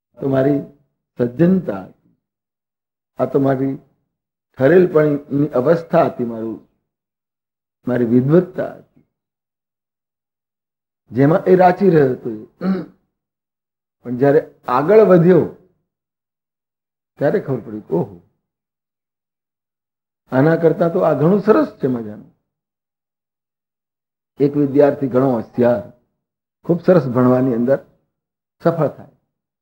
તો મારી સજ્જનતા હતી, આ તો મારી ઠરેલપણની અવસ્થા હતી, મારી વિદ્વત્તા હતી, જેમાં એ રાચી રહ્યો હતો. પણ જ્યારે આગળ વધ્યો ત્યારે ખબર પડી, ઓહો, આના કરતા તો આ ઘણું સરસ છે, મજાનું. એક વિદ્યાર્થી ઘણો હોશિયાર, ખૂબ સરસ ભણવાની અંદર સફળ થાય.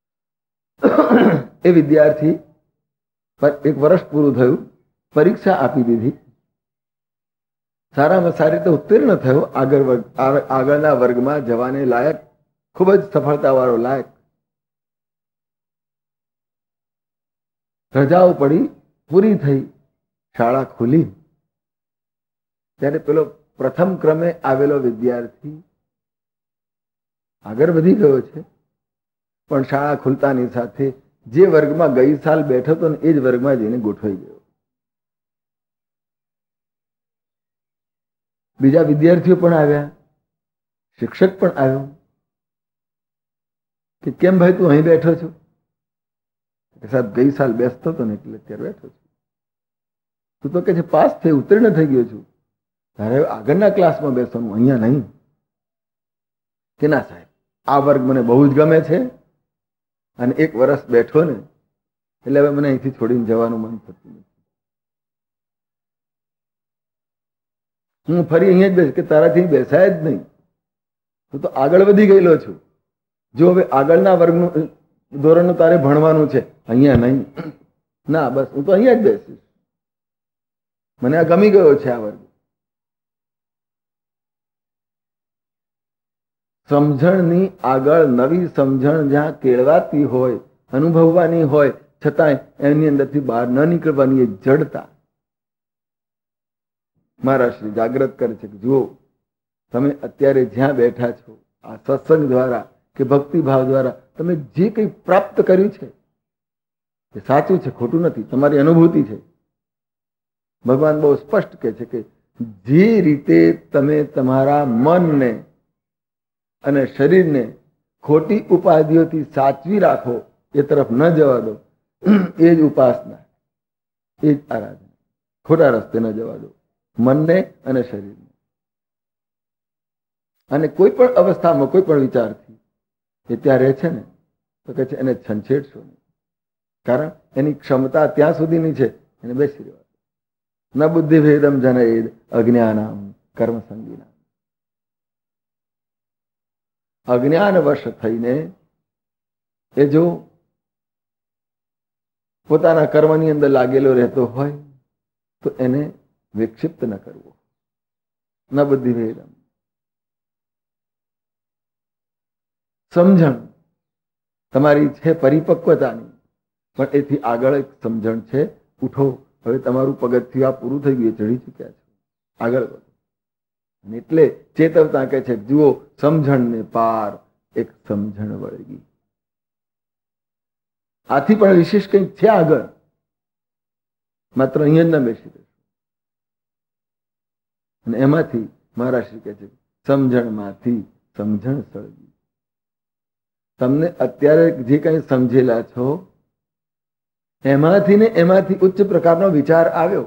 એ વિદ્યાર્થી એક વર્ષ પૂરું થયું, પરીક્ષા આપી દીધી, સારામાં સારી રીતે ઉત્તીર્ણ થયો, આગળના વર્ગમાં જવાને લાયક, ખૂબ જ સફળતાવાળો લાયક. રજાઓ પડી, પૂરી થઈ, શાળા ખુલી, ત્યારે પેલો પ્રથમ ક્રમે આવેલો વિદ્યાર્થી આગળ વધી ગયો છે, પણ શાળા ખુલતાની સાથે જે વર્ગમાં ગઈ સાલ બેઠો હતો ને એ જ વર્ગમાં જઈને ગોઠવાઈ ગયો. બીજા વિદ્યાર્થીઓ પણ આવ્યા, શિક્ષક પણ આવ્યો કે કેમ ભાઈ તું અહીં બેઠો છો? સાહેબ ગઈ સાલ બેસતો હતો ને એટલે અત્યારે બેઠો છું. તું તો કે છે પાસ થઈ, ઉત્તીર્ણ થઈ ગયો છું, તારે આગળના ક્લાસમાં બેસવાનું, અહીંયા નહીં. કે ના સાહેબ, આ વર્ગ મને બહુ જ ગમે છે અને એક વર્ષ બેઠો ને એટલે હવે મને અહીંથી છોડીને જવાનું મન થતું નથી. હું ફરી અહીંયા જ બેસ, કે તારાથી બેસાય જ નહીં, હું તો આગળ વધી ગયેલો છું. જો હવે આગળના વર્ગનું ધોરણનું તારે ભણવાનું છે, અહીંયા નહીં. ના બસ હું તો અહીંયા જ બેસીશ, મને આ ગમી ગયો છે આ વર્ગ. સમજણની આગળ નવી સમજણ જ્યાં કેળવાતી હોય, અનુભવવાની હોય, છતાંય એની અંદરથી બહાર ન નીકળવાની એ જડતા મારા શ્રી જાગૃત કરે છે કે જુઓ, તમે અત્યારે જ્યાં બેઠા છો, આ સત્સંગ દ્વારા કે ભક્તિભાવ દ્વારા તમે જે કંઈ પ્રાપ્ત કર્યું છે એ સાચું છે, ખોટું નથી, તમારી અનુભૂતિ છે. ભગવાન બહુ સ્પષ્ટ કહે છે કે જે રીતે તમે તમારા મનને અને શરીરને ખોટી ઉપાધિઓથી સાચવી રાખો, એ તરફ ન જવા દો, એ જ ઉપાસના, એ જ આરાધના. ખોટા રસ્તે ન જવા દો મનને અને શરીરને. અને કોઈ પણ અવસ્થામાં કોઈ પણ વિચારથી એ ત્યાં રહે છે ને તો કહે છે એને છંછેડશો નહીં, કારણ એની ક્ષમતા ત્યાં સુધીની છે, એને બેસી રહેવા. ન બુદ્ધિ ભેદમ જનયેદ અજ્ઞાનામ કર્મ સંગીનામ. અજ્ઞાન વશ થઈને એ જો પોતાના કર્મની અંદર લાગેલો રહેતો હોય તો એને વિક્ષિપ્ત ન કરવો. ન બુદ્ધિ ભેદમ. સમજણ તમારી છે પરિપક્વતાની, પણ એથી આગળ એક સમજણ છે, ઉઠો, હવે તમારું પગથિયું આ પૂરું થઈ ગયું, ચડી ચૂક્યા છો, આગળ વધો. એટલે ચેતવતા કહે છે જુઓ, સમજણને પાર એક સમજણ વળગી. આથી પણ વિશેષ કંઈક છે આગળ, માત્ર અહીંયા જ ન બેસી રહેશો. અને એમાંથી મહારાજ શ્રી કહે છે સમજણમાંથી સમજણ સળગી. તમને અત્યારે જે કંઈ સમજેલા છો એમાંથી ને એમાંથી ઉચ્ચ પ્રકારનો વિચાર આવ્યો,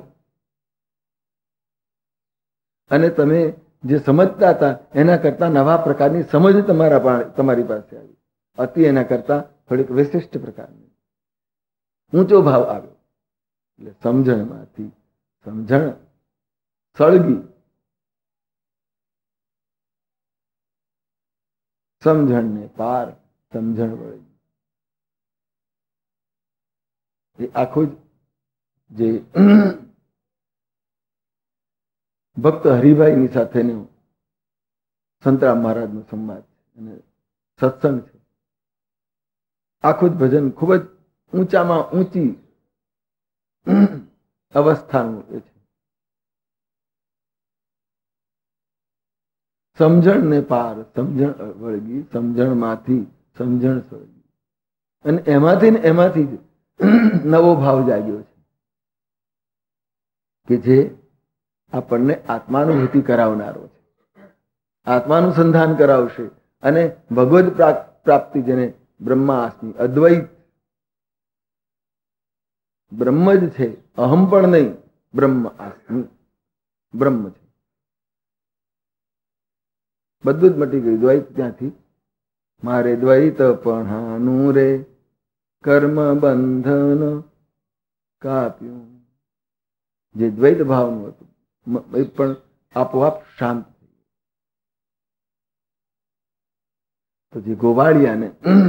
અને તમે જે સમજતા હતા એના કરતા નવા પ્રકારની સમજ તમારી પાસે આવી. અતિ એના કરતા થોડીક વિશિષ્ટ પ્રકારની ઊંચો ભાવ આવ્યો. એટલે સમજણમાંથી સમજણ સળગી. સમજણને પાર સમજણ વળગી. એ આખું જે ભક્ત હરિભાઈની સાથેનું સંતરામ મહારાજનો સંવાદ અને સત્સંગ છે. આખું જ ભજન ખૂબ જ ઊંચામાં ઊંચી અવસ્થાનું એ છે. સમજણને પાર સમજણ વળગી, સમજણમાંથી સમજણ સળગી. અને એમાંથી ને એમાંથી જ નવો ભાવ જાગ્યો છે કે જે આપણને આત્માનુભૂતિ કરાવનારો છે, આત્માનુસંધાન કરાવશે અને ભગવદ પ્રાપ્તિ જેને બ્રહ્માસ્મિ, અદ્વૈત બ્રહ્મ જ છે, અહમ પણ નહીં. બ્રહ્મ આસ્મિ, બ્રહ્મ છે. બધું જ મટી ગયું દ્વૈત ત્યાંથી. મારે દ્વૈત પણ રે કર્મ બંધન કાપ્યું. જે દ્વૈત ભાવનું હતું એ પણ આપોઆપ શાંત. પછી ગોવાળિયાને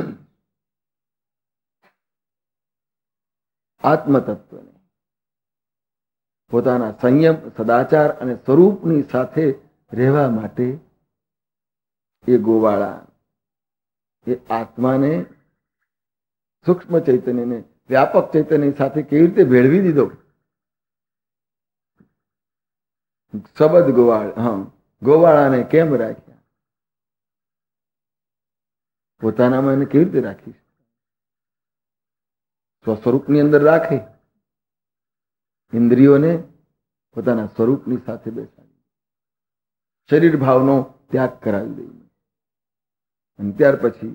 આત્મતત્વને પોતાના સંયમ, સદાચાર અને સ્વરૂપની સાથે રહેવા માટે એ ગોવાળા એ આત્માને, સૂક્ષ્મ ચૈતન્યને વ્યાપક ચૈતન્ય સાથે કેવી રીતે ભેળવી દીધો. શબ્દ ગોવાળાને કેમ રાખ્યા? પોતાનામાં એને કેવી રીતે રાખીશ? સ્વસ્વરૂપની અંદર રાખે, ઇન્દ્રિયોને પોતાના સ્વરૂપની સાથે બેસાડી, શરીર ભાવનો ત્યાગ કરાવી દઈએ. અને ત્યાર પછી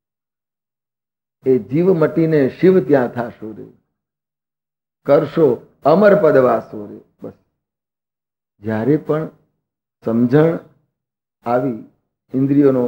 એ જીવ મટીને શિવ ત્યાં થાશો રે, કરશો અમર પદ વાસો રે. બસ જ્યારે પણ સમજણ આવી, ઇન્દ્રિયોનો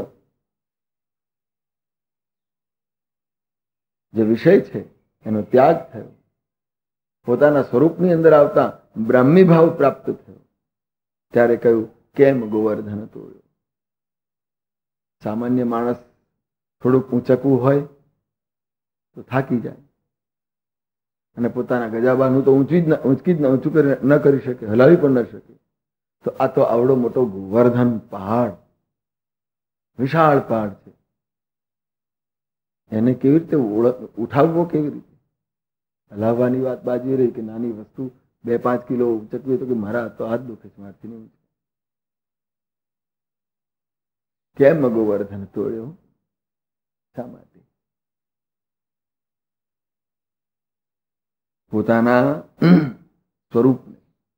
જે વિષય છે એનો ત્યાગ થયો, પોતાના સ્વરૂપની અંદર આવતા બ્રાહ્મી ભાવ પ્રાપ્ત થયો, ત્યારે કહ્યું કેમ ગોવર્ધન તોડ્યો. સામાન્ય માણસ થોડુંક ઊંચકવું હોય તો થાકી જાય અને પોતાના ગજાબાનું તો ઊંચું ન કરી શકે, હલાવી પણ ન શકે. તો આ તો આવડો મોટો ગોવર્ધન પહાડ, વિશાળ પહાડ છે, એને કેવી રીતે ઉઠાવવો, કેવી રીતે હલાવવાની વાત બાજુ રહી કે નાની વસ્તુ 2-5 કિલો ઉચકવી તો કે મારા તો હાથ દુખે છે, મારથી નહીં. કેમ ગોવર્ધન તોડ્યો? શા માટે? પોતાના સ્વરૂપને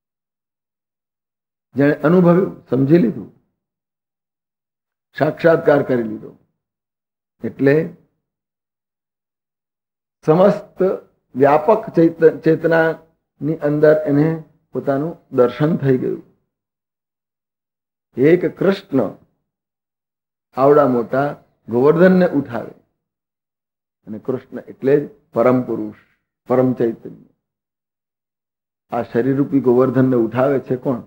જેણે અનુભવ્યું, સમજી લીધું, સાક્ષાત્કાર કરી લીધો, એટલે સમસ્ત વ્યાપક ચેતનાની અંદર એને પોતાનું દર્શન થઈ ગયું. એક કૃષ્ણ આવડા મોટા ગોવર્ધનને ઉઠાવે, અને કૃષ્ણ એટલે જ પરમ પુરુષ, પરમ ચૈતન્ય. આ શરીર રૂપી ગોવર્ધનને ઉઠાવે છે કોણ?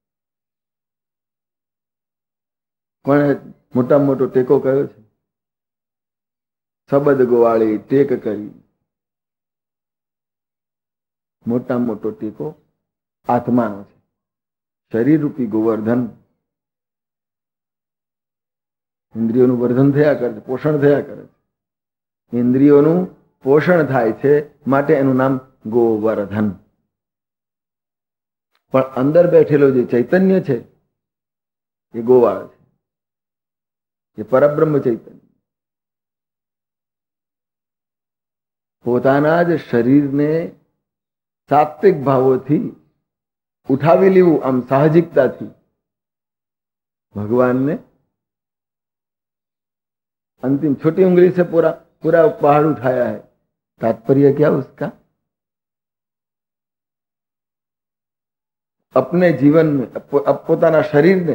કોણે મોટામાં મોટો ટેકો કયો છે? સબદ ગોવાળી ટેક કરી. મોટામાં મોટો ટેકો આત્માનો છે. શરીર રૂપી ગોવર્ધન ઇન્દ્રિયોનું વર્ધન થયા કરે છે, પોષણ થયા કરે છે. ઇન્દ્રિયોનું પોષણ થાય છે માટે એનું નામ ગોવર્ધન. પણ અંદર બેઠેલો જે ચૈતન્ય છે એ ગોવાળ છે, એ પરબ્રહ્મ ચૈતન્ય. પોતાના જ શરીરને સાત્વિક ભાવોથી ઉઠાવી લેવું, આમ સાહજિકતાથી भगवान ने अंतिम छोटी उंगली से पूरा पूरा पहाड़ उठाया है। तात्पर्य क्या उसका? अपने जीवन में પોતાના શરીરને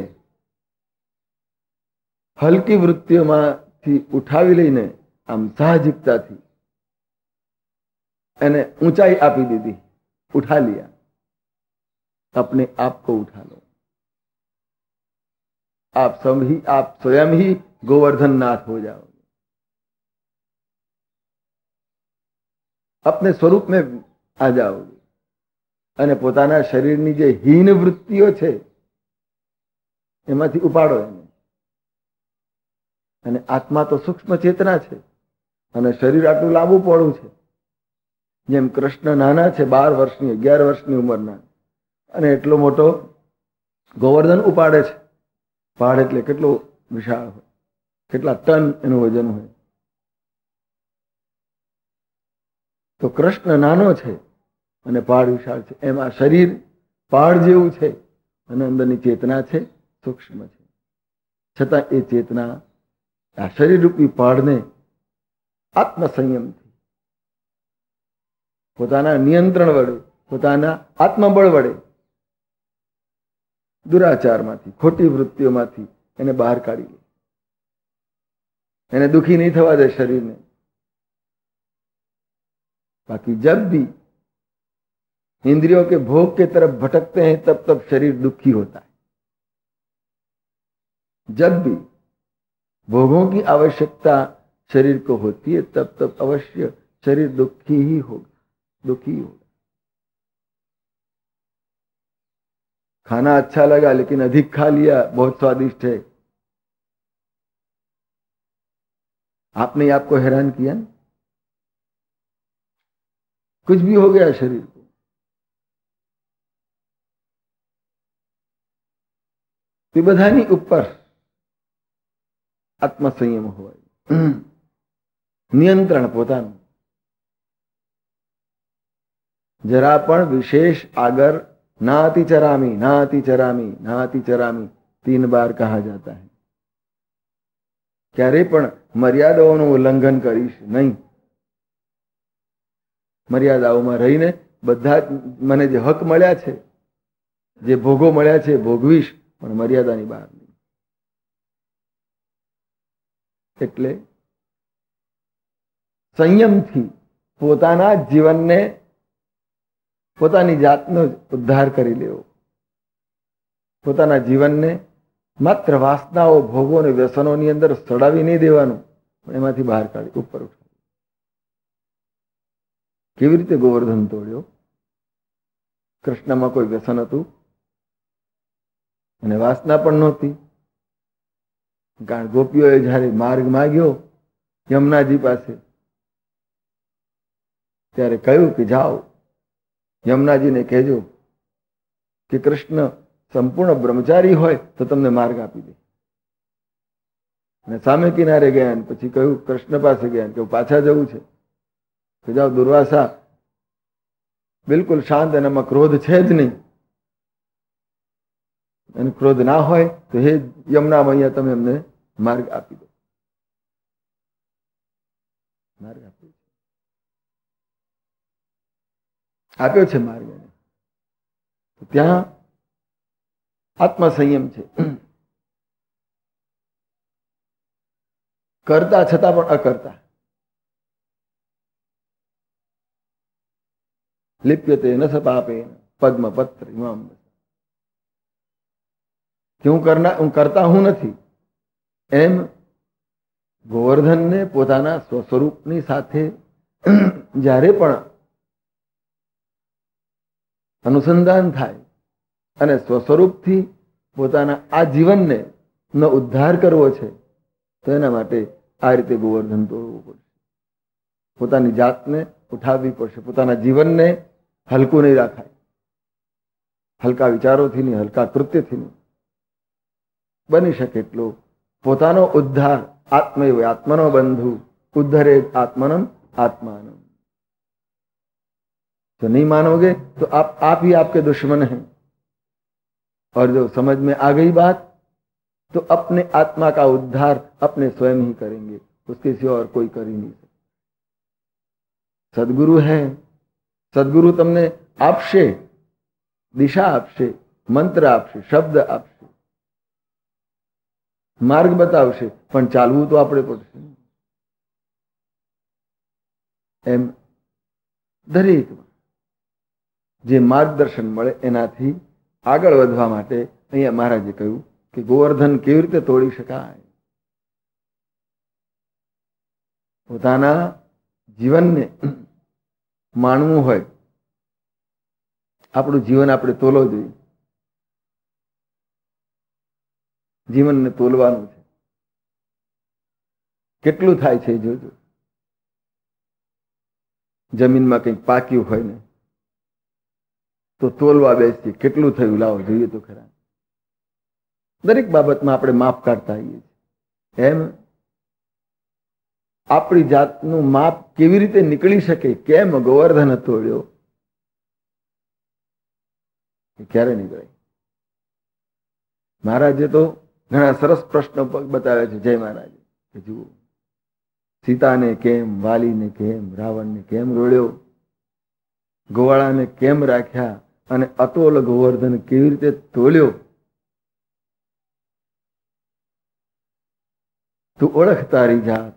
હલકી વૃત્તિઓમાંથી ઉઠાવી લઈને આમ સાહજિકતાથી એને ऊंचाई આપી દીધી, उठा लिया। अपने आप को उठा लो। आप स्वयं ही गोवर्धन नाथ हो जाओगे। अपने स्वरूप में आ जाओगे અને પોતાના શરીરની જે હીન વૃત્તિઓ છે એમાંથી ઉપાડો એને। અને આત્મા તો સૂક્ષ્મ ચેતના છે અને શરીર આટલું લાંબુ પહોળું છે। જેમ કૃષ્ણ નાના છે, 12 વર્ષની 11 વર્ષની ઉંમરના, અને એટલો મોટો ગોવર્ધન ઉપાડે છે। પહાડ એટલે કેટલો વિશાળ હોય, કેટલા ટન એનું વજન હોય। તો કૃષ્ણ નાનો છે અને પહાડ વિશાળ છે। એમ આ શરીર પહાડ જેવું છે અને અંદરની ચેતના છે સૂક્ષ્મ છે। છતાં એ ચેતના આ શરીર રૂપી પહાડને આત્મસંયમથી, પોતાના નિયંત્રણ વડે, પોતાના આત્મબળ વડે દુરાચારમાંથી, ખોટી વૃત્તિઓમાંથી એને બહાર કાઢી લે, એને દુખી નહીં થવા દે શરીરને. बाकी जब भी इंद्रियों के भोग के तरफ भटकते हैं तब तब शरीर दुखी होता है. जब भी भोगों की आवश्यकता शरीर को होती है तब तब अवश्य शरीर दुखी ही होगा, दुखी होगा. खाना अच्छा लगा लेकिन अधिक खा लिया, बहुत स्वादिष्ट है, आपने आपको हैरान किया ना, कुछ भी हो गया शरीर को. તે બધાની ઉપર આત્મસંયમ હોય, નિયંત્રણ પોતાનું. જરા પણ વિશેષ આગળ नाति चरामी, नाति चरामी, नाति चरामी 3 बार कहा जाता है. ક્યારે પણ મર્યાદાઓનું ઉલ્લંઘન કરીશ નહીં. મર્યાદાઓમાં રહીને બધા મને જે હક મળ્યા છે, જે ભોગો મળ્યા છે ભોગવીશ, પણ મર્યાદાની બહાર નહીં. એટલે સંયમથી પોતાના જીવનને, પોતાની જાતનો ઉદ્ધાર કરી લેવો, પોતાના જીવનને માત્ર વાસનાઓ, ભોગો અને વ્યસનોની અંદર સડાવી નહીં દેવાનું, પણ એમાંથી બહાર કાઢી ઉપર ઉઠાવી. કેવી રીતે ગોવર્ધન તોડ્યો? કૃષ્ણમાં કોઈ વ્યસન હતું અને વાસના પણ નહોતી. કારણ ગોપીઓએ જયારે માર્ગ માગ્યો યમુનાજી પાસે, ત્યારે કહ્યું કે જાઓ યમુનાજીને કહેજો કે કૃષ્ણ સંપૂર્ણ બ્રહ્મચારી હોય તો તમને માર્ગ આપી દે. અને સામે કિનારે ગયા અને પછી કહ્યું, કૃષ્ણ પાસે ગયા કે પાછા જવું છે, કે જાઓ દુર્વાસા બિલકુલ શાંત, એનામાં ક્રોધ છે જ નહીં, અને ક્રોધ ના હોય તો હે યમુના મૈયા તમે એમને માર્ગ આપી દો. માર્ગ આપ્યો છે માર્ગ. ત્યાં આત્મસંયમ છે. કરતા છતાં પણ અકર્તા. લિપ્યતે ન સપાપેન પદ્મપત્ર ઇમામ. કે હું કરતા હું નથી, એમ ગોવર્ધનને પોતાના સ્વસ્વરૂપની સાથે જ્યારે પણ અનુસંધાન થાય અને સ્વસ્વરૂપથી પોતાના આ જીવનને નો ઉદ્ધાર કરવો છે, તો એના માટે આ રીતે ગોવર્ધન તોડવું પડશે. પોતાની જાતને ઉઠાવવી પડશે. પોતાના જીવનને હલકું નહીં રાખાય. હલકા વિચારોથી નહીં, હલકા કૃત્યથી નહીં. બની શકે એટલો પોતાનો ઉદ્ધાર. આત્મૈવ આત્મનો બંધુ ઉદ્ધરે આત્મનમ આત્માનમ. तो नहीं मानोगे तो आप ही आपके दुश्मन हैं. और जो समझ में आ गई बात तो अपने आत्मा का उद्धार अपने स्वयं ही करेंगे, उसके सिवा और कोई कर ही नहीं सकता. सदगुरु है, सदगुरु તમને આપશે, દિશા આપશે, મંત્ર આપશે, શબ્દ આપશે, માર્ગ બતાવશે, પણ ચાલવું તો આપણે પડશે. એમ દરેક જે માર્ગદર્શન મળે એનાથી આગળ વધવા માટે અહીંયા મહારાજે કહ્યું કે ગોવર્ધન કેવી રીતે તોડી શકાય. પોતાના જીવનને માણવું હોય, આપણું જીવન આપણે તોલવો જોઈએ. જીવનને તોલવાનું છે. કેટલું થાય છે જોજો. જમીનમાં કંઈક પાક્યું હોય ને તો તોલવા બેસીએ, કેટલું થયું લાવો જોઈએ તો ખરા. દરેક બાબતમાં આપણે માપ કાઢતા આવીએ છીએ. એમ આપણી જાતનું માપ કેવી રીતે નીકળી શકે, કેમ ગોવર્ધન તોડ્યો, ક્યારે નીકળે. મહારાજે તો ઘણા સરસ પ્રશ્નો બતાવ્યા છે. જય મહારાજે જુઓ, સીતાને કેમ, વાલીને કેમ, રાવણને કેમ રોળ્યો, ગોવાળાને કેમ રાખ્યા અને અતોલ ગોવર્ધન કેવી રીતે તોલ્યો. તું ઓળખ તારી જાત,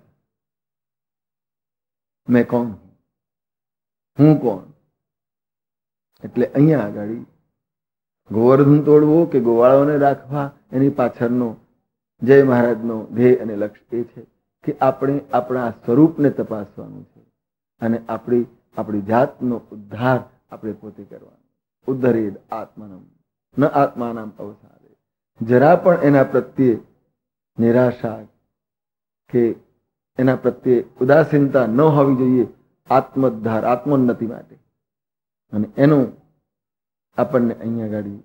મેં કોણ, હું કોણ. એટલે અહીંયા આગળ ગોવર્ધન તોડવો કે ગોવાળોને રાખવા, એની પાછળનો જય મહારાજનો ધ્યેય અને લક્ષ્ય એ છે કે આપણે આપણા સ્વરૂપને તપાસવાનું છે અને આપણી જાતનો ઉદ્ધાર આપણે પોતે કરવાનો. ઉદ્ધરેદ આત્મનમ ન આત્માનમ અવસાદે. જરા પણ એના પ્રત્યે નિરાશા કે એના પ્રત્યે ઉદાસીનતા ન હોવી જોઈએ આત્મોદ્ધાર, આત્મોન્નતિ માટે. અને એનું આપણને અહીંયા ગાડી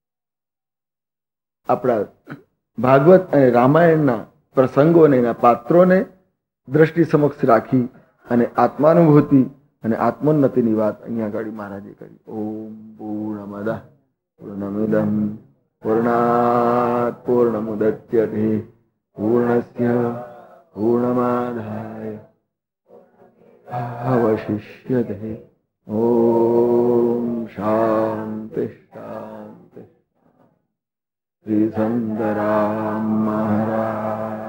આપણા ભાગવત અને રામાયણના પ્રસંગોને, એના પાત્રોને દ્રષ્ટિ સમક્ષ રાખી અને આત્માનુભૂતિ અને આત્મોન્નતિની વાત અહીંયા આગળ મહારાજે કરી. ઓમ પૂર્ણમદ પૂર્ણમિદં પૂર્ણાત પૂર્ણમુદચ્યતે પૂર્ણસ્ય પૂર્ણમાદાય અવશિષ્યતે. ઓમ શાંતિ શાંતિ. શ્રી સંતરામ મહારાજ